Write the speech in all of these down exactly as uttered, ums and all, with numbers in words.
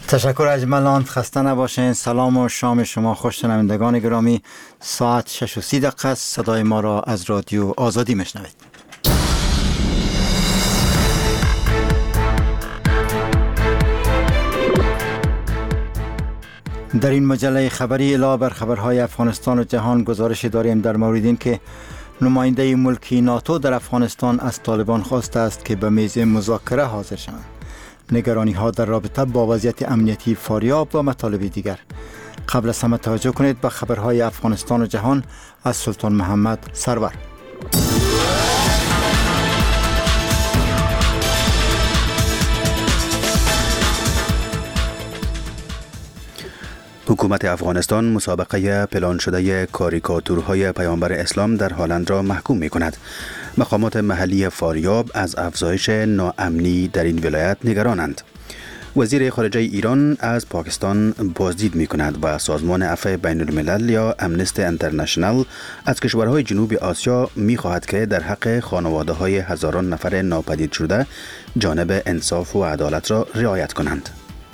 تشکر اجملاند، خسته نباشین. سلام و شام شما خوش شنوندگان گرامی. ساعت شش و سی دقیقه است. صدای ما را از رادیو آزادی میشنوید. در این مجله خبری علاوه بر خبرهای افغانستان و جهان گزارش داریم در مورد این که نماینده ملکی ناتو در افغانستان از طالبان خواسته است که به میز مذاکره حاضر شوند. نگرانی ها در رابطه با وضعیت امنیتی فاریاب و مطالب دیگر. قبل از همه توجه کنید به خبرهای افغانستان و جهان از سلطان محمد سرور. حکومت افغانستان مسابقه پلان شده کاریکاتورهای پیامبر اسلام در هالند را محکوم می کند. مقامات محلی فاریاب از افزایش ناامنی در این ولایت نگرانند. وزیر خارجه ایران از پاکستان بازدید می کند و سازمان عفو بین الملل یا امنستی انترنشنال از کشورهای جنوب آسیا می خواهد که در حق خانواده های هزاران نفر ناپدید شده جانب انصاف و عدالت را رعایت کنند.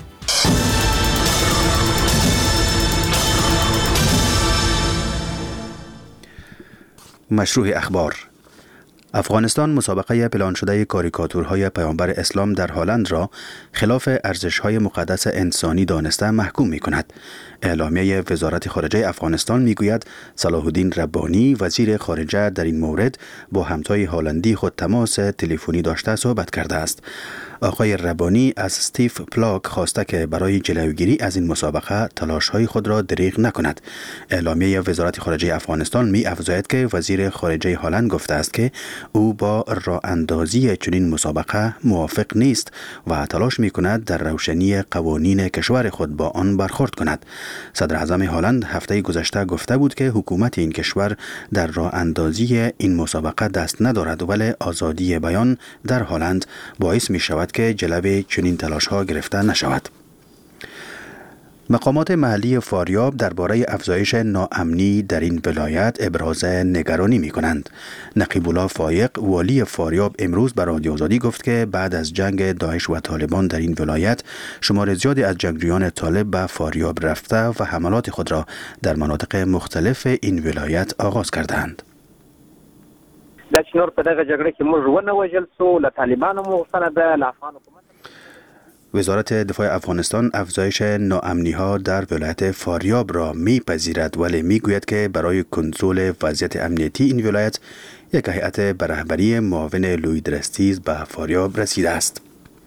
مشروع اخبار: افغانستان مسابقه پلان شده کاریکاتورهای پیامبر اسلام در هالند را خلاف ارزش‌های مقدس انسانی دانسته محکوم می‌کند. اعلامیه وزارت خارجه افغانستان می‌گوید صلاح الدین ربانی وزیر خارجه در این مورد با همتای هالندی خود تماس تلفنی داشته صحبت کرده است. آقای ربانی از استیف پلاک خواسته که برای جلوگیری از این مسابقه تلاش‌های خود را دریغ نکند. اعلامیه وزارت خارجه افغانستان می‌افزاید که وزیر خارجه هالند گفته است که او با راه اندازی چنین مسابقه موافق نیست و تلاش می‌کند در روشنی قوانین کشور خود با آن برخورد کند. صدر اعظم هالند هفته گذشته گفته بود که حکومت این کشور در راه اندازی این مسابقه دست ندارد، ولی آزادی بیان در هالند باعث می شود که جلوی چنین تلاش ها گرفته نشود. مقامات محلی فاریاب درباره افزایش ناامنی در این ولایت ابراز نگرانی می کنند. نقیب الله فایق والی فاریاب امروز به رادیو آزادی گفت که بعد از جنگ داعش و طالبان در این ولایت شمار زیادی از جنگجویان طالب به فاریاب رفته و حملات خود را در مناطق مختلف این ولایت آغاز کردند. د چنور په دغه جګړه کې موږ ونه وژل سو له طالبانو مو غوښتنه ده له افغان حکومت. وزارت دفاع افغانستان افزایش ناامنی ها در ولایت فاریاب را میپذیرد، ولی میگوید که برای کنترل وضعیت امنیتی این ولایت یک هیئت به رهبری معاون لوید رستیز به فاریاب رسیده است.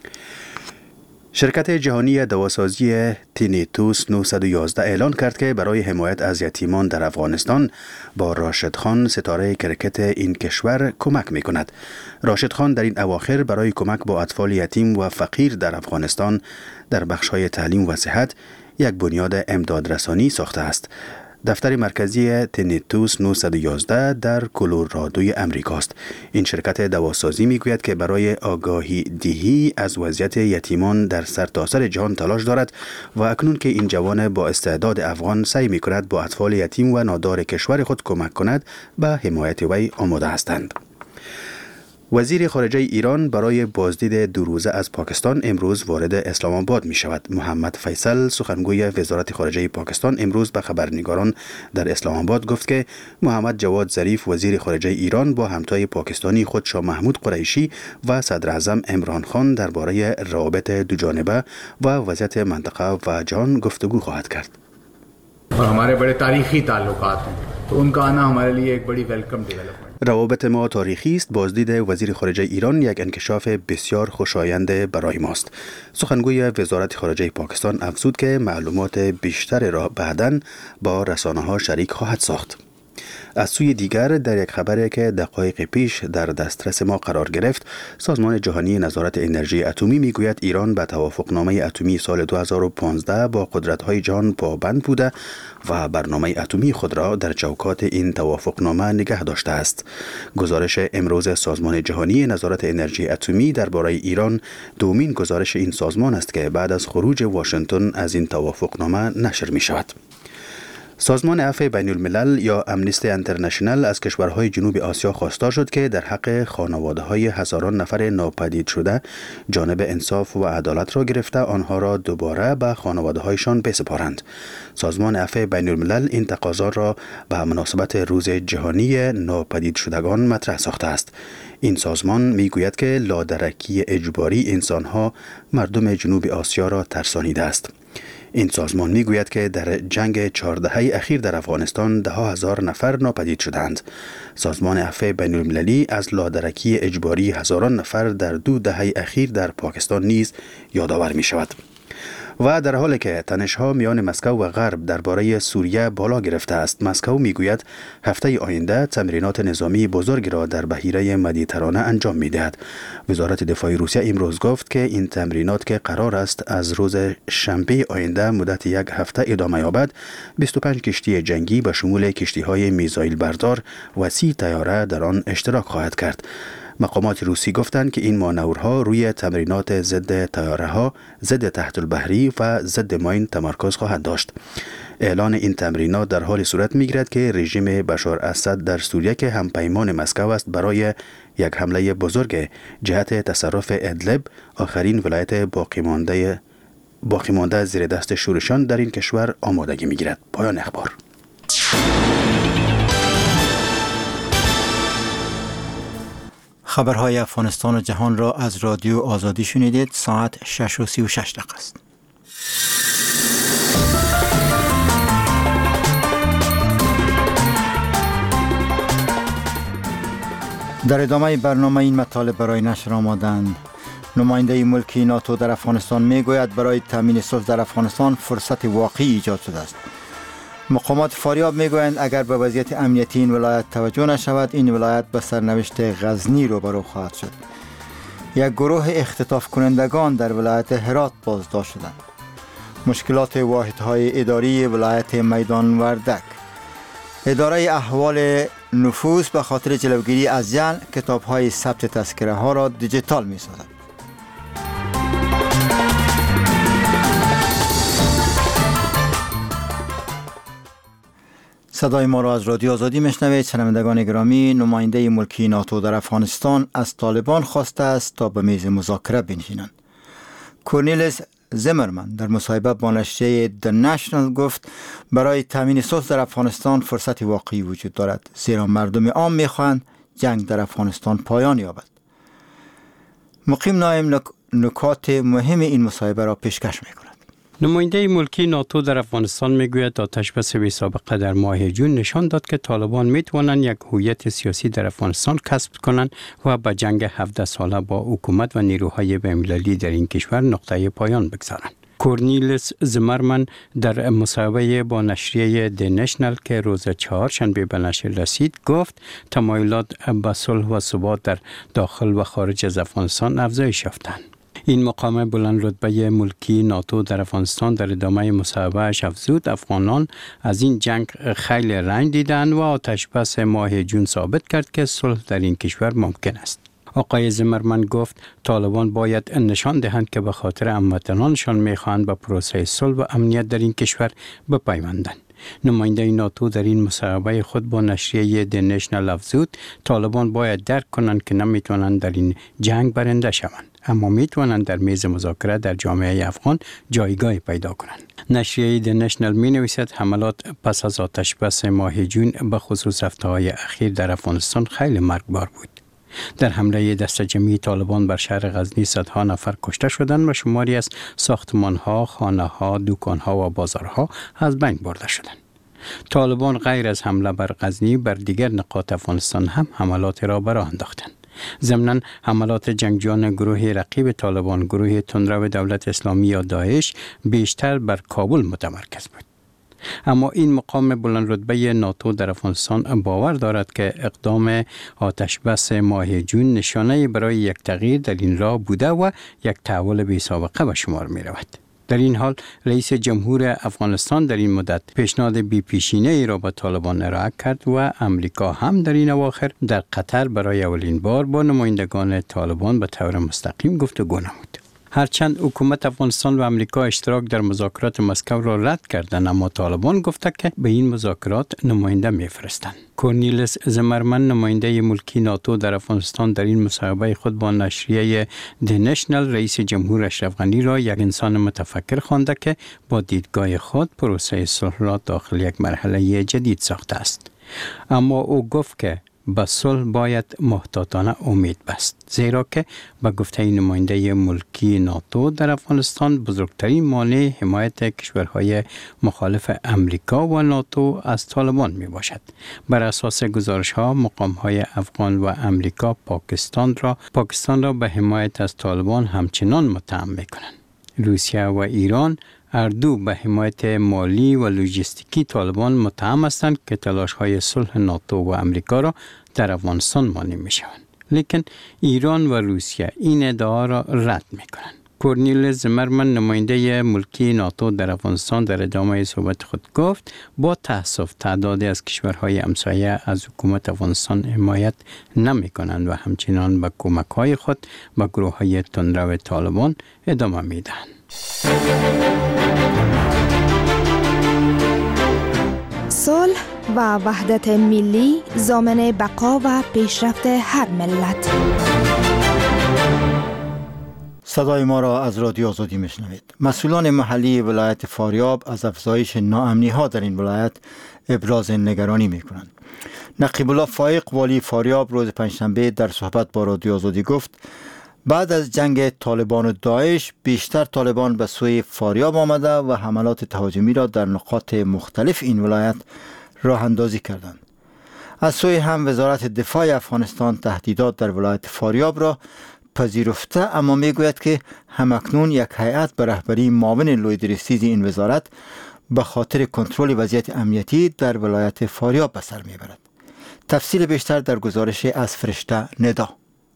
شرکت جهانی دواسازی تینیتوس نهصد و یازده اعلان کرد که برای حمایت از یتیمان در افغانستان با راشد خان ستاره کرکت این کشور کمک می کند. راشد خان در این اواخر برای کمک با اطفال یتیم و فقیر در افغانستان در بخش‌های تعلیم و صحت یک بنیاد امدادرسانی ساخته است. دفتر مرکزی تینیتوس نهصد و یازده در کلرادوی امریکاست. این شرکت دواسازی میگوید که برای آگاهی دهی از وضعیت یتیمان در سرتاسر جهان تلاش دارد و اکنون که این جوان با استعداد افغان سعی میکند با اطفال یتیم و نادار کشور خود کمک کند به حمایت وی آماده هستند. وزیر خارجه ایران برای بازدید دو روزه از پاکستان امروز وارد اسلام آباد می شود. محمد فیصل سخنگوی وزارت خارجه پاکستان امروز به خبرنگاران در اسلام آباد گفت که محمد جواد ظریف وزیر خارجه ایران با همتای پاکستانی خود شاه محمود قریشی و صدر اعظم عمران خان درباره روابط دوجانبه و وضعیت منطقه و جهان گفتگو خواهد کرد. और हमारे बड़े तारीखी ताल्लुकात हैं तो उनका आना हमारे लिए एक बड़ी वेलकम डेवलपमेंट. روابط ما تاریخی است. بازدید وزیر خارجه ایران یک انکشاف بسیار خوشایند برای ماست. سخنگوی وزارت خارجه پاکستان افزود که معلومات بیشتر را بعداً با رسانه‌ها شریک خواهد ساخت. از سوی دیگر در یک خبری که دقایق پیش در دسترس ما قرار گرفت، سازمان جهانی نظارت انرژی اتمی میگوید ایران به توافقنامه اتمی سال دو هزار و پانزده با قدرت‌های جهان پابند بوده و برنامه اتمی خود را در چوکات این توافقنامه نگه داشته است. گزارش امروز سازمان جهانی نظارت انرژی اتمی درباره ایران دومین گزارش این سازمان است که بعد از خروج واشنگتن از این توافقنامه نشر می شود. سازمان عفو بین الملل یا امنیستی انترنشنال از کشورهای جنوب آسیا خواسته شد که در حق خانواده‌های هزاران نفر ناپدید شده جانب انصاف و عدالت را گرفته آنها را دوباره به خانواده‌هایشان بسپارند. سازمان عفو بین الملل این تقاضا را به مناسبت روز جهانی ناپدید شدگان مطرح ساخته است. این سازمان میگوید که لادرکی اجباری انسانها مردم جنوب آسیا را ترسانیده است. این سازمان میگوید که در جنگ چهار دهه اخیر در افغانستان ده ها هزار نفر ناپدید شدند. سازمان عفو بین المللی از لادرکی اجباری هزاران نفر در دو دهه اخیر در پاکستان نیز یادآور می شود. و در حالی که تنش‌ها میان مسکو و غرب درباره سوریه بالا گرفته است، مسکو میگوید هفته آینده تمرینات نظامی بزرگ را در بحیره مدیترانه انجام میدهد. وزارت دفاع روسیه امروز گفت که این تمرینات که قرار است از روز شنبه آینده مدت یک هفته ادامه یابد، بیست و پنج کشتی جنگی به شمول کشتی‌های میزایل بردار و سی طیاره در آن اشتراک خواهد کرد. مقامات روسی گفتند که این مانورها روی تمرینات ضد طیاره‌ها، ضد تحت البحری و ضد ماین تمرکز خواهد داشت. اعلان این تمرینات در حال صورت می‌گیرد که رژیم بشار اسد در سوریه که همپیمان مسکو است برای یک حمله بزرگ جهت تصرف ادلب، آخرین ولایت باقی مانده باقی مانده زیر دست شورشان در این کشور، آمادگی می‌گیرد. پایان اخبار. خبرهای افغانستان و جهان را از رادیو آزادی شنیدید. ساعت شش و سی و شش دقیقه است. در ادامه برنامه این مطالب برای نشر آمادند. نماینده ملکی ناتو در افغانستان میگوید برای تامین صلح در افغانستان فرصت واقعی ایجاد شده است. مقامات فاریاب میگویند اگر به وضعیت امنیتی این ولایت توجه نشود، این ولایت به سرنوشت غزنی روبرو خواهد شد. یک گروه اختطاف کنندگان در ولایت هرات بازداشت شدند. مشکلات واحدهای اداری ولایت میدان وردک. اداره احوال نفوس به خاطر جلوگیری از جعل کتاب‌های ثبت تذکره ها را دیجیتال می‌سازد. صدای ما را از رادیو آزادی میشنوید. شنوندگان گرامی، نماینده ملکی ناتو در افغانستان از طالبان خواسته است تا به میز مذاکره بنشینند. کورنلیس زیمرمن در مصاحبه با نشریه The National گفت برای تامین صلح در افغانستان فرصت واقعی وجود دارد، زیرا مردم عام میخواهند جنگ در افغانستان پایان یابد. مقیم نایم نکات مهم این مصاحبه را پیشکش میکند. نماینده ملکی ناتو در افغانستان میگوید آتش بس بی سابقه در ماه جون نشان داد که طالبان میتوانند یک هویت سیاسی در افغانستان کسب کنند و به جنگ هفده ساله با حکومت و نیروهای بین‌المللی در این کشور نقطه پایان بگذارند. کورنلیس زیمرمن در مصاحبه با نشریه دی نشنل که روز چهارشنبه به نشر رسید گفت تمایلات به صلح و ثبات در داخل و خارج از افغانستان افزایش یافتند. این مقام بلند رتبه ملکی ناتو در افغانستان در ادامه مصاحبه‌اش افزود افغانان از این جنگ خیلی رنج دیدند و آتش بس ماه جون ثابت کرد که صلح در این کشور ممکن است. آقای زیمرمن گفت طالبان باید نشان دهند که به خاطر هموطنانشان میخواهند به پروسه صلح و امنیت در این کشور بپیوندند. نماینده ناتو در این مصاحبه خود با نشریه دی نشنل افزود طالبان باید درک کنند که نمیتوانند در این جنگ برنده شوند، اما میتوانند در میز مذاکره در جامعه افغان جایگاه پیدا کنند. نشریه دی نشنل می نویسد حملات پس از آتش بس ماه جون به خصوص هفته‌های اخیر در افغانستان خیلی مرگبار بود. در حمله دست جمعی طالبان بر شهر غزنی صدها نفر کشته شدند و شماری از ساختمان‌ها، خانه‌ها، دکان‌ها و بازارها از بین برده شدند. طالبان غیر از حمله بر غزنی بر دیگر نقاط افغانستان هم حملات را برآ انداختند. ضمناً حملات جنگجویان گروه رقیب طالبان، گروه تندرو دولت اسلامی یا داعش، بیشتر بر کابل متمرکز بود. اما این مقام بلند رتبه ناتو در افغانستان باور دارد که اقدام آتش بس ماه جون نشانه برای یک تغییر در این راه بوده و یک تحول بی سابقه به شمار می رود. در این حال رئیس جمهور افغانستان در این مدت پیشنهاد بی پیشینه ای را به طالبان ارائه کرد و امریکا هم در این اواخر در قطر برای اولین بار با نمایندگان طالبان به طور مستقیم گفتگو نمود. هرچند حکومت افغانستان و امریکا اشتراک در مذاکرات مسکو را رد کردند، اما طالبان گفته که به این مذاکرات نماینده میفرستند. کورنیلیس زمرمن، نماینده ملکی ناتو در افغانستان، در این مصاحبه خود با نشریه دی نشنل رئیس جمهور اشرف غنی را یک انسان متفکر خوانده که با دیدگاه خود پروسه صلح را داخل یک مرحله جدید ساخته است. اما او گفت که به صلح باید محتاطانه امید بست، زیرا که به گفته نماینده ملکی ناتو در افغانستان بزرگترین مانع حمایت کشورهای مخالف امریکا و ناتو از طالبان می باشد. بر اساس گزارش ها، مقام های افغان و امریکا پاکستان را پاکستان را به حمایت از طالبان همچنان متهم می کنند. روسیه و ایران هر دو به حمایت مالی و لوجستیکی طالبان متهم هستند که تلاش‌های صلح ناتو و امریکا را در افغانستان مانع می‌شوند. لیکن ایران و روسیه این ادعا را رد می‌کنند. کورنیلیس زمرمن، نماینده ملکی ناتو در افغانستان، در ادامه صحبت خود گفت با تأسف تعدادی از کشورهای همسایه از حکومت افغانستان حمایت نمی‌کنند و همچنان به کمک‌های خود به گروه‌های تندرو طالبان ادامه می‌دهند. صلح و وحدت ملی ضامن بقا و پیشرفت هر ملت. صدای ما را از رادیو آزادی میشنوید. مسئولان محلی ولایت فاریاب از افزایش ناامنی ها در این ولایت ابراز نگرانی می کنند. نقیب الله فایق، والی فاریاب، روز پنجشنبه در صحبت با رادیو آزادی گفت بعد از جنگ طالبان و داعش بیشتر طالبان به سوی فاریاب آمده و حملات تهاجمی را در نقاط مختلف این ولایت راه اندازی کردند. از سوی هم وزارت دفاع افغانستان تهدیدات در ولایت فاریاب را پذیرفته، اما میگوید که همکنون یک هیئت به رهبری معاون لویدرسیز این وزارت به خاطر کنترل وضعیت امنیتی در ولایت فاریاب به سر میبرد. تفصیل بیشتر در گزارش از فرشته ندا.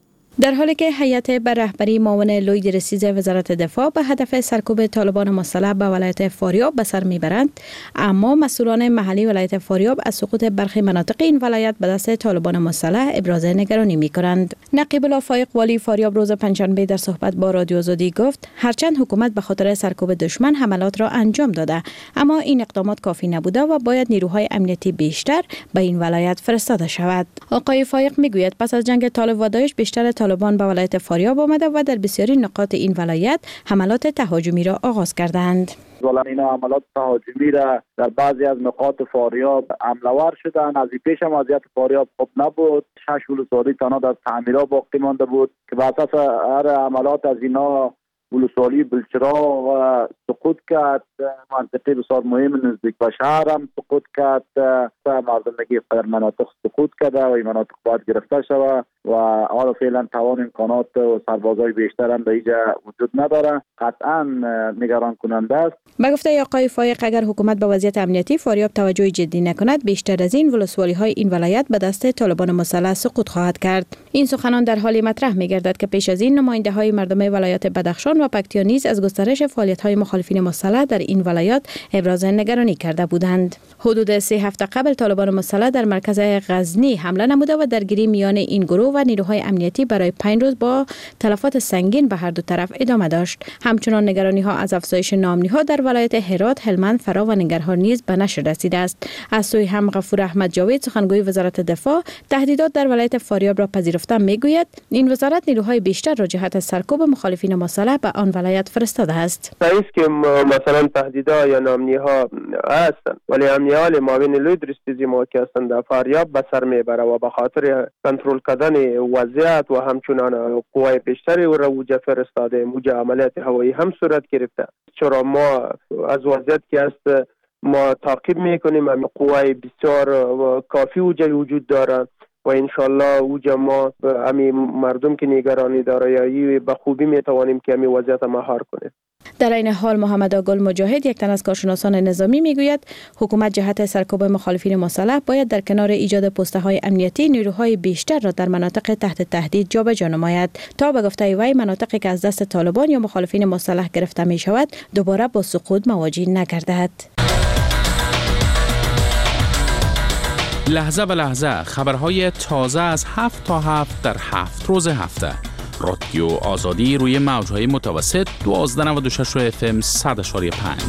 در حالی که هیئت به رهبری معاون لویدرسیز وزارت دفاع به هدف سرکوب طالبان مسلح به ولایت فاریاب به سر میبرند، اما مسئولان محلی ولایت فاریاب از سقوط برخی مناطق این ولایت به دست طالبان مسلح ابراز نگرانی میکنند. نقیب الله فایق، والی فاریاب، روز پنجشنبه در صحبت با رادیو آزادی گفت هرچند حکومت به خاطر سرکوب دشمن حملات را انجام داده، اما این اقدامات کافی نبوده و باید نیروهای امنیتی بیشتر به این ولایت فرستاده شود. آقای فایق میگوید پس از جنگ طالب و داعش بیشتر طالبان به ولایت فاریاب آمده و در بسیاری نقاط این ولایت حملات تهاجمی را آغاز کردند. ولن اینا حملات تهاجمی را در بعضی از نقاط فاریاب حمله‌آور شدند. از این پیش هم وضعیت فاریاب خوب نبود. شش ولسوالی تنها در تعمیرات باقی مانده بود که بر اساس هر حملات از اینا ولسوالی بلچراغ و سقوط کرد. منطقه بسیار مهم نزدیک به شهر هم سقوط کرد. مردمگی در مناطق سقوط کرده و این مناطق باید گرفته شود و حالا فعلا توان امکانات و سربازای بیشتر هم به اینجا وجود نداره. قطعا نگران کننده است. به گفته آقای فایق اگر حکومت به وضعیت امنیتی فاریاب توجه جدی نکند، بیشتر از این ولسوالی های این ولایت به دست طالبان مسلح سقوط خواهد کرد. این سخنان در حالی مطرح می‌گردد که پیش از این نماینده های مردم ولایت بدخشان و پکتیا نیز از گسترش فعالیت های مخالفین مسلح در این ولایات ابراز نگرانی کرده بودند. حدود سه هفته قبل طالبان مسلح در مرکز غزنی حمله نموده و درگیری میان این گروه و نیروهای امنیتی برای پنج روز با تلفات سنگین به هر دو طرف ادامه داشت. همچنان نگرانی ها از افزایش ناامنی ها در ولایت هرات، هلمند، فرا و ننگرهار نیز به نشر رسیده است. از سوی هم غفور احمد جاوید، سخنگوی وزارت دفاع، تهدیدات در ولایت فاریاب را پذیرفته میگوید این وزارت نیروهای بیشتر را جهت سرکوب مخالفین مسلح به آن ولایت فرستاده است. صحیح که مثلا تهدیدات یا ناامنی ها هستند، ولی امنیت معاون لویدرسیز ما که هستند در فاریاب به سر میبره و به خاطر کنترل کردن وضعیت و همچنان قوای بیشتری و روجه فرستاده موجه عملیات هوایی هم صورت گرفته. چرا ما از وضعیت که هست ما تعقیب میکنیم، هم قوای بسیار کافی وجه وجود دارند و انشالله اوجا ما همین مردم که نگرانی داره یا به خوبی میتوانیم که همین وضعیت مهار کنیم. در این حال محمد آگل مجاهد، یک تن از کارشناسان نظامی، میگوید حکومت جهت سرکوب مخالفین مسلح باید در کنار ایجاد پست‌های امنیتی نیروهای بیشتر را در مناطق تحت تهدید جابجا نماید تا به گفته وی مناطقی که از دست طالبان یا مخالفین مسلح گرفته می شود دوباره با سقوط مواجه نگردد. لحظه به لحظه خبرهای تازه از هفت تا هفت در هفت روز هفته. رادیو آزادی روی موجهای متوسط دوازده نود و شش اف ام صد و پنج.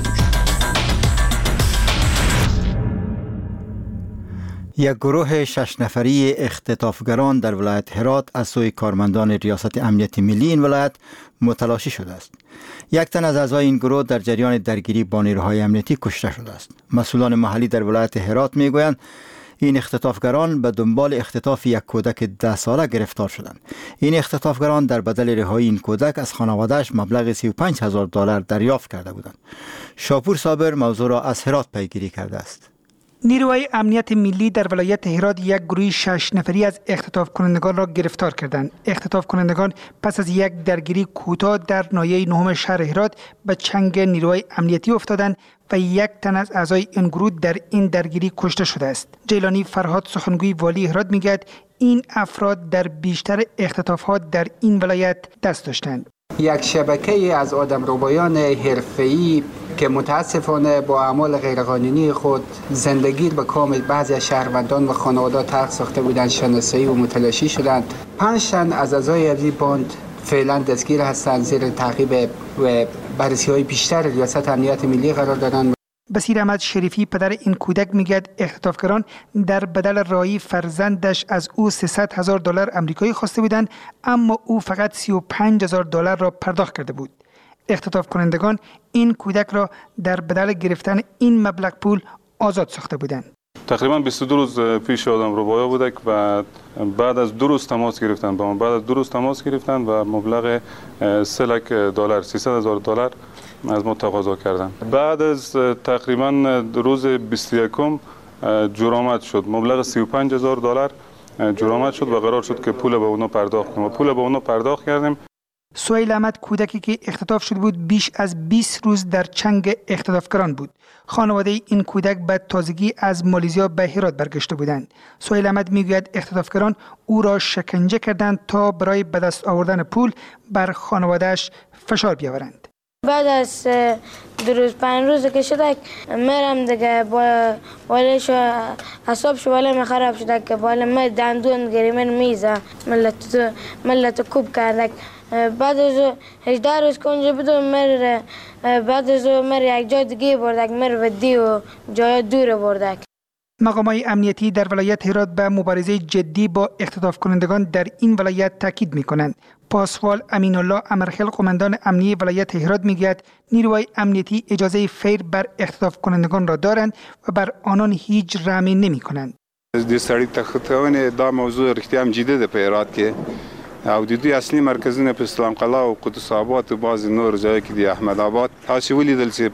یک گروه شش نفری اختطافگران در ولایت هرات از سوی کارمندان ریاست امنیت ملی این ولایت متلاشی شده است. یک تن از اعضای این گروه در جریان درگیری با نیروهای امنیتی کشته شده است. مسئولان محلی در ولایت هرات میگویند این اختطافگران به دنبال اختطاف یک کودک ده ساله گرفتار شدند. این اختطافگران در بدل رهایی این کودک از خانواده‌اش مبلغ سی و پنج هزار دلار دریافت کرده بودند. شاپور صابر موضوع را از هرات پیگیری کرده است. نیروهای امنیت ملی در ولایت هرات یک گروه شش نفری از اختطاف کنندگان را گرفتار کردند. اختطاف کنندگان پس از یک درگیری کوتاه در ناحیه نهم شهر هرات به چنگ نیروهای امنیتی افتادند و یک تن از اعضای این گروه در این درگیری کشته شده است. جیلانی فرهاد سخنگوی والی هرات میگوید این افراد در بیشتر اختطافات در این ولایت دست داشتند. یک شبکه از آدمربایان حرفه‌ای که متاسفانه با اعمال غیرقانونی خود زندگی به کامل بعضی از شهروندان و خانواده‌ها تلخ ساخته بودند، شناسایی و متلاشی شدند. پنج تن از اعضای این باند فعلا دستگیر هستند، زیر تعقیب و بررسی‌های بیشتر ریاست امنیت ملی قرار دارند. بصیر احمد شریفی پدر این کودک میگه اختطافگران در بدل رهایی فرزندش از او سیصد هزار دلار آمریکایی خواسته بودند، اما او فقط سی و پنج هزار دلار را پرداخت کرده بود. اختطاف کنندگان این کودک را در بدل گرفتن این مبلغ پول آزاد ساخته بودند. تقریبا بیست و دو روز پیش آدمربایا بودک و بعد از دو روز تماس گرفتن با ما بعد از دو روز تماس گرفتن و مبلغ سه لک دلار سیصد هزار دلار از ما تقاضا کردن. بعد از تقریبا روز بیست و یکم جرامت شد، مبلغ سی و پنج هزار دلار جرامت شد و قرار شد که پول به اونا پرداخت کنیم و پول به اونا پرداخت کردیم. سهیل احمد کودکی که اختطاف شده بود بیش از بیست روز در چنگ اختطافگران بود. خانواده این کودک به تازگی از مالیزیا به هرات برگشته بودند. سهیل احمد میگوید اختطافگران او را شکنجه کردند تا برای به دست آوردن پول بر خانواده‌اش فشار بیاورند. بعد از دو روز پنج روز که شده مرم دیگه با والش حساب شو والا خراب شده که والا ما دندون گریمن میزه ملت ملت کوب کرده. بعد از هجده روز کنجا بدون مر بعد از مر یک جای دیگه بردک مر و دیو جای دور بردک. مقامات امنیتی در ولایت هرات به مبارزه جدی با اختطاف کنندگان در این ولایت تاکید می‌کنند. پاسوال امین الله امرخیل قماندان امنیتی ولایت هرات میگوید نیروهای امنیتی اجازه فیر بر اختطاف کنندگان را دارند و بر آنان هیچ رحمی نمی‌کنند. د سړی تختونه دا موضوع رښتیا هم جدي ده په هرات کې او د دوی اصلي مرکزونه په اسلام قلعه او قدس آباد او بعض نور ځای کې د احمد آباد تاسو ولیدل چې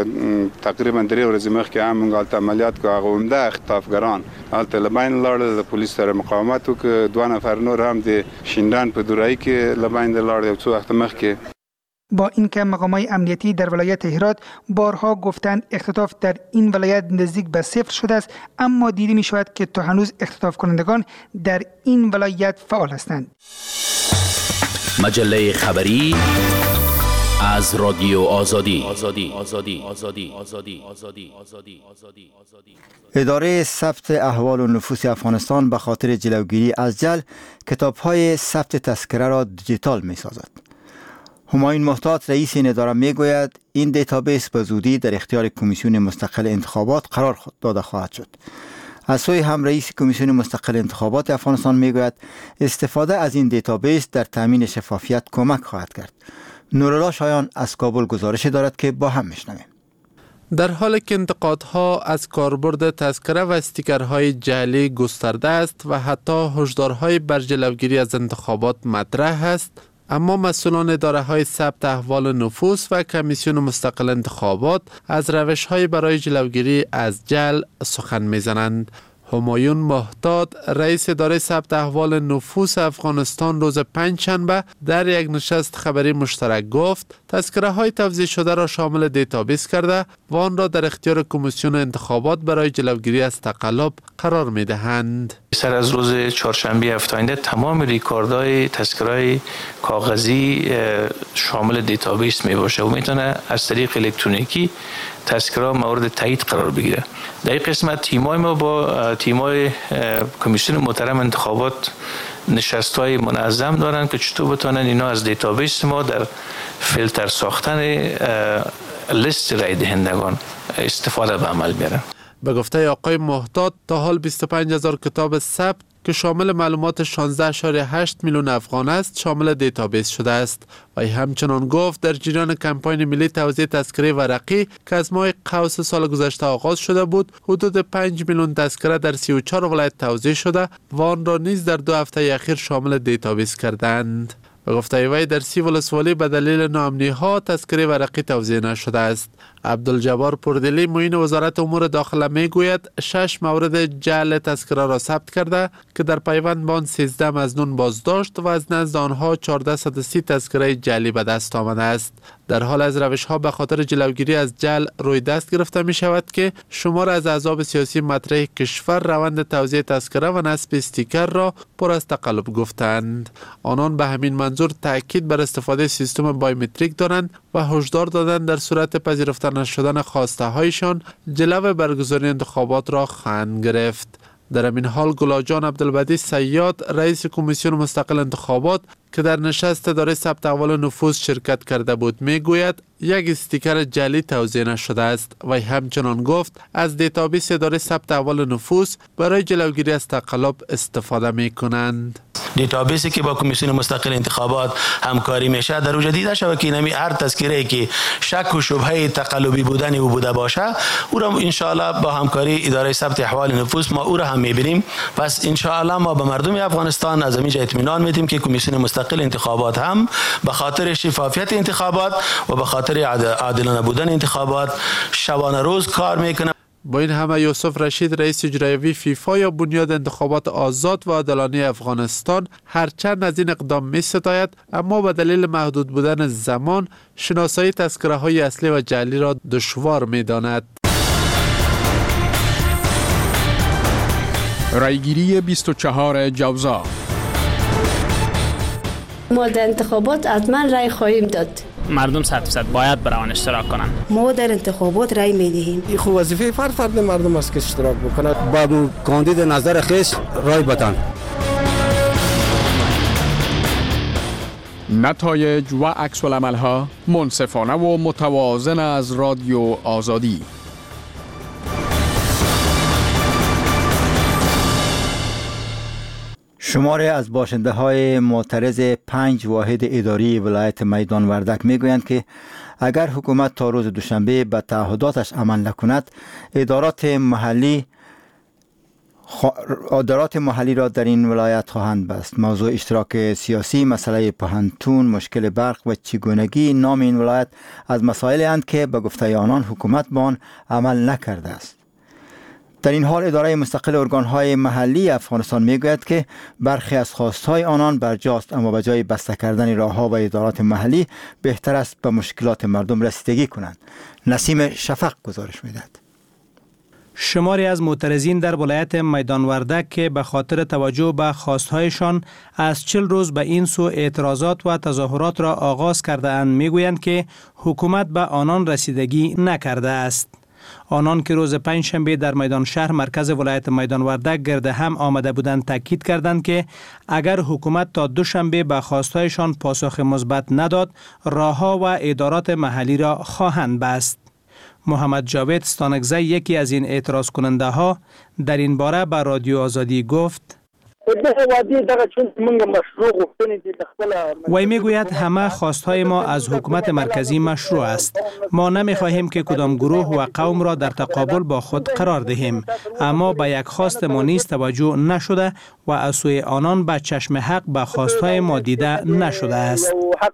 تقریبا درې ورځې مخکې هم موږ عملیات کوو هغه عمده اختطافګران هلته لبین لاړل، د پولیس سره مقاومت وکړ، دوه نفر نور هم د شیندان په دورایی کې لبین لاړل یو څو وخت مخکې. با اینکه مقامات امنیتی در ولایت هرات بارها گفتند اختطاف در این ولایت نزدیک به صفر شده است، اما دیده می شود که تا هنوز اختطاف کنندگان در این ولایت فعال هستند. مجله خبری از رادیو آزادی. آزادی آزادی آزادی آزادی آزادی آزادی آزادی آزادی. اداره ثبت احوال و نفوس افغانستان به خاطر جلوگیری از جعل کتاب‌های ثبت تذکره را دیجیتال می‌سازد. همایون محتاط رئیس این اداره میگوید این دیتابیس به زودی در اختیار کمیسیون مستقل انتخابات قرار داده خواهد شد. از سوی هم رئیس کمیسیون مستقل انتخابات افغانستان میگوید استفاده از این دیتابیس در تامین شفافیت کمک خواهد کرد. نورالله شایان از کابل گزارش دارد که با هم میشنویم. در حالی که انتقادها از کاربرد تذکره و استیکرهای جعلی گسترده است و حتی هشدارهای بر جلوگیری از انتخابات مطرح است، اما مسئولان اداره های ثبت احوال نفوس و کمیسیون مستقل انتخابات از روش های برای جلوگیری از جعل سخن میزنند. همایون محتاط رئیس اداره ثبت احوال نفوس افغانستان روز پنجشنبه در یک نشست خبری مشترک گفت تذکره های توزیع شده را شامل دیتابیس کرده و آن را در اختیار کمیسیون انتخابات برای جلوگیری از تقلب قرار می دهند. سر از روز چهارشنبه هفته آینده تمام ریکاردهای تذکره کاغذی شامل دیتابیس می باشه و میتونه از طریق الکترونیکی تذکره مورد تایید قرار بگیره. در این قسمت تیمای ما با تیمای کمیسیون محترم انتخابات نشست‌های منظم دارن که چطور بتونن اینا از دیتابیس ما در فیلتر ساختن لیست رای دهندگان استفاده به عمل بیارن. به گفته آقای محتاط تا حال بیست و پنج هزار کتاب ثبت که شامل معلومات شانزده اشاره هشت میلیون افغان است شامل دیتابیس شده است. و همچنان گفت در جریان کمپاین ملی توزیع تذکره ورقی که از ماه قوس سال گذشته آغاز شده بود، حدود پنج میلیون تذکره در سی و چهار ولایت توزیع شده و آن را نیز در دو هفته اخیر شامل دیتابیس کردند. به گفته وی در سی ولسوالی به دلیل ناامنی ها تذکره ورقی توزیع نشده است. عبدالجبار پردلی معین وزارت امور داخله می گوید شش مورد جعل تذکره را ثبت کرده که در پیوند با آن سیزده مظنون بازداشت و از نزد آنها چهارصد و سی تذکره جعلی به دست آمده است. در حال از روش ها به خاطر جلوگیری از جعل روی دست گرفته می شود که شمار از احزاب سیاسی مطرح کشور روند توزیع تذکره و نصب استیکر را پر از تقلب گفتند. آنان به همین منظور تاکید بر استفاده سیستم بایومتریک دارند و هشدار دادند در صورت پذیرفته نشدن خواسته هایشان جلو برگزاری انتخابات را خواهند گرفت. در این حال گلاجان عبدالبدی صیاد رئیس کمیسیون مستقل انتخابات که در نشست اداره ثبت احوال نفوذ شرکت کرده بود میگوید یک استیکر جعلی توزیع نشده است و همچنان گفت از دیتابیس اداره ثبت احوال نفوذ برای جلوگیری از تقلب استفاده می کنند. دیتابیسی که با کمیسیون مستقل انتخابات همکاری میشه در اوجا دیده شود که نمی هر تذکره که شک و شبهه تقلبی بودن او بوده باشه او را ان شاء الله با همکاری اداره ثبت احوال نفوذ ما او را هم میبینیم. پس ان شاء الله ما به مردم افغانستان از اینجا اطمینان میدیم که کمیسیون مستقل انتخابات هم به خاطر شفافیت انتخابات و به خاطر عادلانه بودن انتخابات شبانه روز کار میکنه. با این همه یوسف رشید رئیس اجرایی فیفا یا بنیاد انتخابات آزاد و عادلانه افغانستان هرچند از این اقدام می ستاید اما به دلیل محدود بودن زمان شناسایی تذکره های اصلی و جعلی را دشوار می داند. رایگیری بیست و چهار جوزا. ما در انتخابات حتما رای خواهیم داد. مردم صد درصد باید برای اشتراک کنند. ما در انتخابات رای میدهیم. این خو وظیفه فرد فرد مردم است که اشتراک بکنند. با کاندید نظر خیش رای بدن. نتایج و عکس العمل‌ها منصفانه و متوازن از رادیو آزادی. شماری از باشنده های معترض پنج واحد اداری ولایت میدان وردک میگویند که اگر حکومت تا روز دوشنبه به تعهداتش عمل نکند ادارات محلی ادارات محلی را در این ولایت خواهند بست. موضوع اشتراک سیاسی، مسئله پهنتون، مشکل برق و چگونگی نام این ولایت از مسائلی اند که به گفته آنان حکومت به آن عمل نکرده است. در این حال اداره مستقل ارگانهای محلی افغانستان میگوید که برخی از خواستهای آنان برجاست اما به جای بسته کردن راهها و ادارات محلی بهتر است به مشکلات مردم رسیدگی کنند. نسیم شفق گزارش میدهد. شماری از معترضین در ولایت میدان وردک که به خاطر توجه به خواستهایشان از چل روز به این سو اعتراضات و تظاهرات را آغاز کرده اند میگویند که حکومت به آنان رسیدگی نکرده است. آنان که روز پنج شنبه در میدان شهر مرکز ولایت میدان وردک گرد هم آمده بودند تاکید کردند که اگر حکومت تا دوشنبه به خواستهایشان پاسخ مثبت نداد راهها و ادارات محلی را خواهند بست. محمد جاوید ستانکزی یکی از این اعتراض کننده ها در این باره به رادیو آزادی گفت وی میگوید همه خواستهای ما از حکومت مرکزی مشروع است. ما نمیخواهیم که کدام گروه و قوم را در تقابل با خود قرار دهیم، اما به یک خواست ما نیز توجه نشده و از سوی آنان به چشم حق به خواستهای ما دیده نشده است.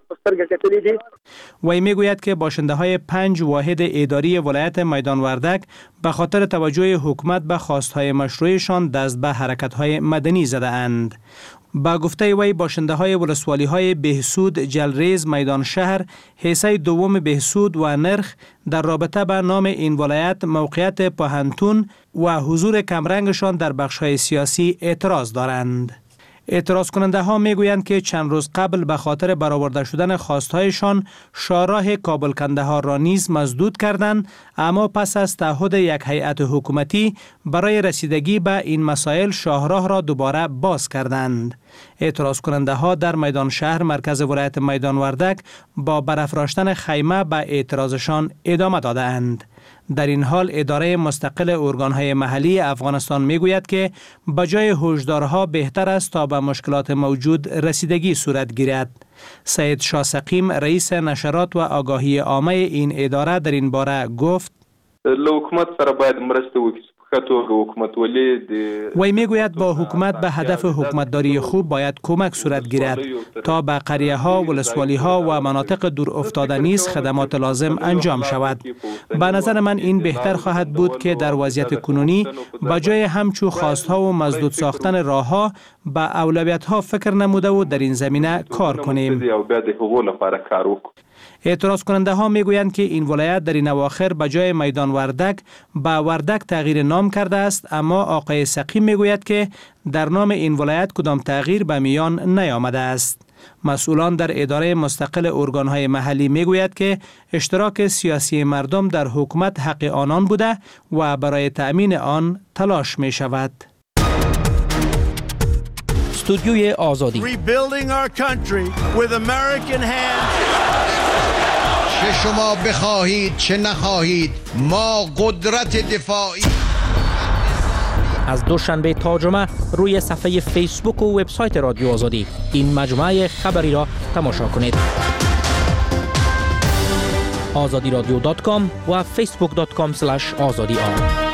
وی میگوید که باشنده های پنج واحد اداری ولایت میدان وردک به خاطر توجه حکومت به خواستهای مشروعشان دست به حرکت های مدنی زده اند. با گفته وی باشنده های ولسوالی های بهسود، جلریز، میدان شهر، حیصه دوم بهسود و نرخ در رابطه به نام این ولایت، موقعیت پهنتون و حضور کمرنگشان در بخش های سیاسی اعتراض دارند. اعتراض کننده ها می گویند که چند روز قبل به خاطر برآورده شدن خواستهایشان شاهراه کابل کندهار را نیز مسدود کردند، اما پس از تعهد یک هیئت حکومتی برای رسیدگی به این مسائل شاهراه را دوباره باز کردند. اعتراض کننده ها در میدان شهر مرکز ولایت میدان وردک با برافراشتن خیمه به اعتراضشان ادامه دادند. در این حال اداره مستقل ارگانهای محلی افغانستان میگوید که بجای هشدارها بهتر است تا به مشکلات موجود رسیدگی صورت گیرد. سید شاه سقیم رئیس نشرات و آگاهی عامه این اداره در این باره گفت: حکومت سره باید مرسته وکړي. وی میگوید با حکومت به هدف حکومتداری خوب باید کمک صورت گیرد تا به قریه ها، ولسوالی ها و مناطق دور افتاده نیز خدمات لازم انجام شود. به نظر من این بهتر خواهد بود که در وضعیت کنونی به جای همچو خواست ها و مسدود ساختن راه ها به اولویت ها فکر نموده و در این زمینه کار کنیم. اعتراض کننده ها می گویند که این ولایت در این اواخر به جای میدان وردک به وردک تغییر نام کرده است، اما آقای سقیم می گوید که در نام این ولایت کدام تغییر به میان نیامده است. مسئولان در اداره مستقل ارگانهای محلی می گوید که اشتراک سیاسی مردم در حکومت حق آنان بوده و برای تأمین آن تلاش می شود. استودیوی آزادی. چه شما بخواهید چه نخواهید، ما قدرت دفاعی. از دوشنبه تا جمعه روی صفحه فیسبوک و وبسایت رادیو آزادی این مجموعه خبری را تماشا کنید. آزادی رادیو دات کام و فیسبوک دات کام اسلش آزادی آن.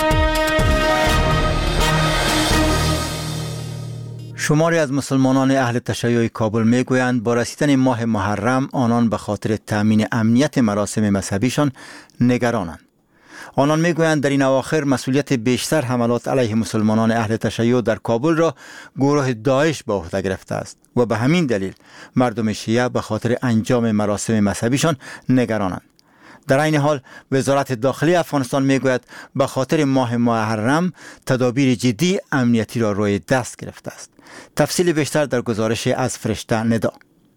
شماری از مسلمانان اهل تشیع کابل میگویند با رسیدن ماه محرم آنان به خاطر تامین امنیت مراسم مذهبیشان نگرانند. آنان میگویند در این اواخر مسئولیت بیشتر حملات علیه مسلمانان اهل تشیع در کابل را گروه داعش به عهده گرفته است و به همین دلیل مردم شیعه به خاطر انجام مراسم مذهبیشان نگرانند. در این حال وزارت داخلی افغانستان میگوید به خاطر ماه محرم تدابیر جدی امنیتی را روی دست گرفته است. تفصیل بیشتر در گزارش از فرشته ندا.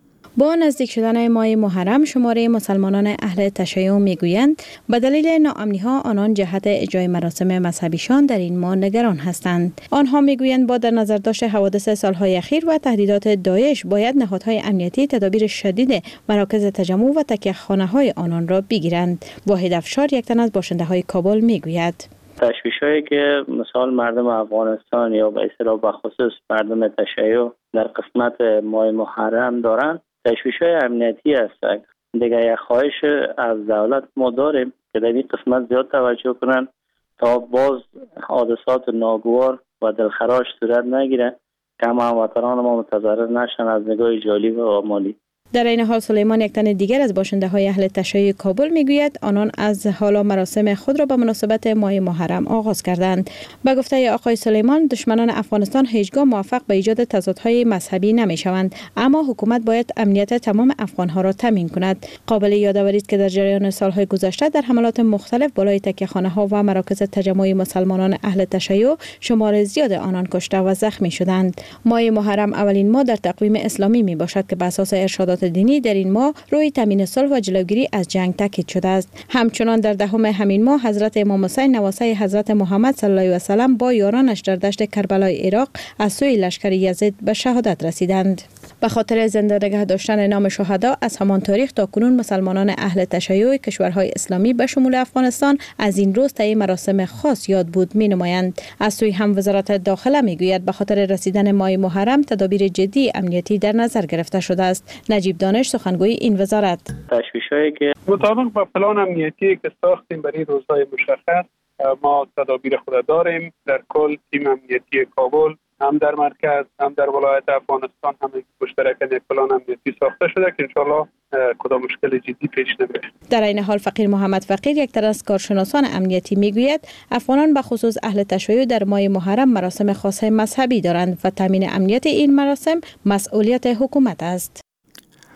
با نزدیک شدن ماه محرم شماره مسلمانان اهل تشیع میگویند به دلیل ناامنی ها آنان جهت اجرای مراسم مذهبیشان در این ماه نگران هستند. آنها میگویند با در نظر داشت حوادث سالهای اخیر و تهدیدات داعش باید نهادهای امنیتی تدابیر شدید مراکز تجمع و تکیه‌خانه های آنان را بگیرند. واحد افشار یک تن از باشنده های کابل میگوید: تشویش‌هایی که مثال مردم افغانستان یا به اصطلاح به خصوص مردم تشیع در قسمت ماه محرم دارند تشویش‌های امنیتی هستند. دیگه یک خواهش از دولت ما داریم که در این قسمت زیاد توجه کنند تا باز حادثات ناگوار و دلخراش صورت نگیره که هموطنان ما متضرر نشن از نگاه جالی و مالی. در این حال سلیمان یک تن دیگر از باشنده های اهل تشیع کابل میگوید آنان از حالا مراسم خود را به مناسبت ماه محرم آغاز کردند. به گفته آقای سلیمان دشمنان افغانستان هیچگاه موفق به ایجاد تضادهای مذهبی نمیشوند، اما حکومت باید امنیت تمام افغانها را تامین کند. قابل یادآوری است که در جریان سالهای گذشته در حملات مختلف بالای تکیه‌خانه ها و مراکز تجمع مسلمانان اهل تشیع شمار زیاد آنان کشته و زخمی شدند. ماه محرم اولین ماه در تقویم اسلامی می باشد که بر اساس ارشادات دینی در این ماه روی تامین صلح و جلوگیری از جنگ تاکید شده است. همچنان در دهم همین ماه حضرت امام حسین نواسه حضرت محمد صلی الله علیه و سلم با یارانش در دشت کربلای عراق از سوی لشکر یزید به شهادت رسیدند. به خاطر زنده نگه داشتن نام شهدا از همان تاریخ تا کنون مسلمانان اهل تشیع کشورهای اسلامی به شمول افغانستان از این روز طی مراسم خاص یاد بود می نمایند. از سوی هم وزارت داخله می گوید به خاطر رسیدن ماه محرم تدابیر جدی امنیتی در نظر گرفته شده است. نجیب دانش سخنگوی این وزارت: تشویش‌هایی که مطابق با پلان امنیتی که ساختیم برای روزهای مشخص ما تدابیر خود داریم. در کل تیم امنیتی کابل هم در مرکز هم در ولایت افغانستان هم مشترکاً یک پلان امنیتی ساخته شده که انشالله کدام مشکل جدی پیش نمیاد. در این حال فقیر محمد فقیر یک تن از کارشناسان امنیتی میگوید افغانان به خصوص اهل تشیع در ماه محرم مراسم خاص مذهبی دارند و تامین امنیت این مراسم مسئولیت حکومت است.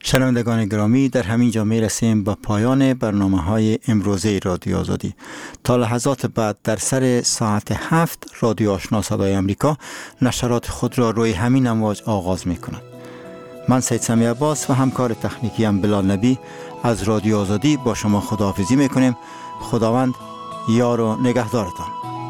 شنوندگان گرامی، در همین جا می رسیم به پایان برنامه های امروزه رادیو آزادی. تا لحظات بعد در سر ساعت هفت رادیو آشنا صدای امریکا نشرات خود را روی همین امواج آغاز می کند. من سید سمی عباس و همکار تکنیکی ام بلال نبی از رادیو آزادی با شما خداحافظی می کنیم. خداوند یار و نگهدارتان.